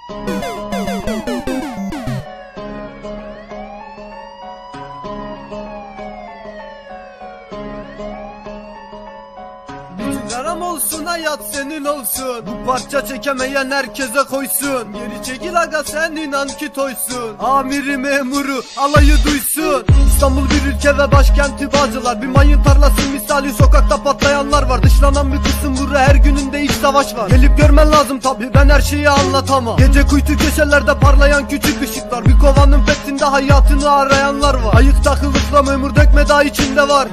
Yaram olsun, hayat senin olsun. Bu parça çekemeyen herkese koysun. Geri çekil aga, sen inan ki toysun. Amiri memuru alayı duysun. İstanbul bir ülke ve başkenti Bağcılar. Bir mayın tarlası misali sokakta patlayanlar var. Dışlanan bir kısım burada, her gününde iç savaş var. Gelip görmen lazım tabi, ben her şeyi anlatamam. Gece kuytu köşelerde parlayan küçük ışıklar. Bir kovanın petinde hayatını arayanlar var. Ayıkta kılıkla memur dökme daha içinde var.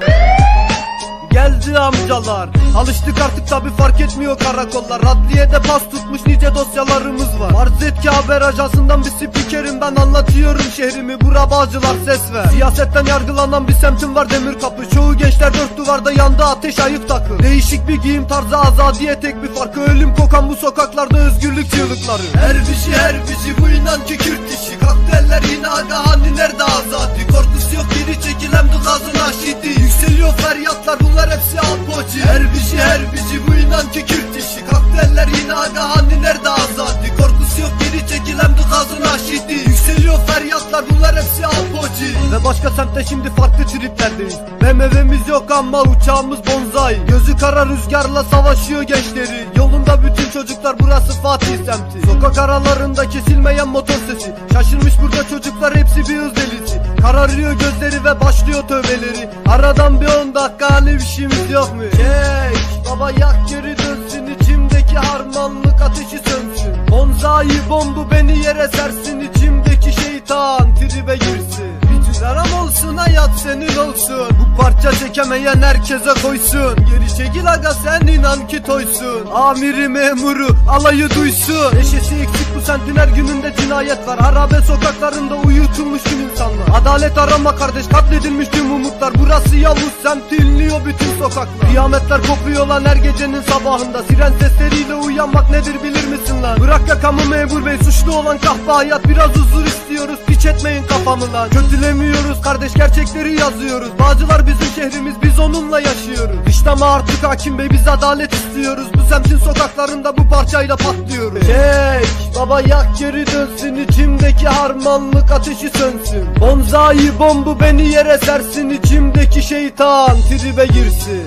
Geldi amcalar, alıştık artık tabi, fark etmiyor karakollar. Adliyede pas tutmuş nice dosyalarımız var. Farz et ki haber ajansından bir spikerim, ben anlatıyorum şehrimi, bura Bağcılar ses ver. Siyasetten yargılanan bir semtim var, demir kapı. Çoğu gençler dört duvarda, yandı ateş ayık takı. Değişik bir giyim tarzı, azadiye tek bir farkı. Ölüm kokan bu sokaklarda özgürlük çığlıkları. Her bici bu inan ki Kürt işi. Kalktı eller yine aga, hani nerede azadi? Korkusu yok, geri çekilen bu gazın aşidi. Yükseliyor feryatlar, bunlar hepsi alpoci. Her bici bu inan ki Kürt işi. Kalktı eller yine aga, hani nerede azadi? Korkusu yok, geri çekilen bu gazın aşidi. Yükseliyor feryatlar, bunlar hepsi alpoci. Ve başka semtte şimdi farklı triplerdeyiz. BMW'miz yok ama uçağımız bonzai. Gözü kara rüzgarla savaşıyor gençleri. Yolunda bütün çocuklar, burası Fatih semti. Sokak aralarında kesilmeyen motor sesi. Şaşırmış burada çocuklar, hepsi bir hız delisi. Kararıyor gözleri ve başlıyor tövbeleri. Aradan bir 10 dakika, hani bir şeyimiz yok mu? Çek baba, yak geri dönsün. İçimdeki harmanlık ateşi sönsün. Bonzai bombu beni yere sersin. İçimdeki şeytan tribe girsin. Yaram olsun, hayat senin olsun. Bu parça çekemeyen herkese koysun. Geri çekil aga, sen inan ki toysun. Amiri memuru alayı duysun. Neşesi eksik bu sentin, her gününde cinayet var. Harabe sokaklarında uyutulmuş tüm insanlar. Adalet arama kardeş, katledilmiş tüm umutlar. Burası Yavuz semti, inliyor bütün sokaklar. Kıyametler kopuyor lan her gecenin sabahında. Siren sesleriyle uyanmak nedir bilir misin lan? Bırak yakamı memur bey, suçlu olan kahpe hayat. Biraz huzur istiyoruz, piç etmeyin kafamı lan. Kötülemiyoruz kardeş, gerçekleri yazıyoruz. Bağcılar bizim şehrimiz, biz onunla yaşıyoruz. İşte artık hakim bey, biz adalet istiyoruz. Bu semtin sokaklarında bu parçayla patlıyoruz. Çek baba, yak geri dönsün. İçimdeki harmanlık ateşi sönsün. Bonzai bombu beni yere sersin. İçimdeki şeytan tribe girsin.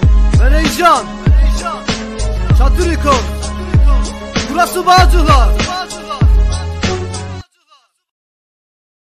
Mereycan Çatıriko, burası Bağcılar.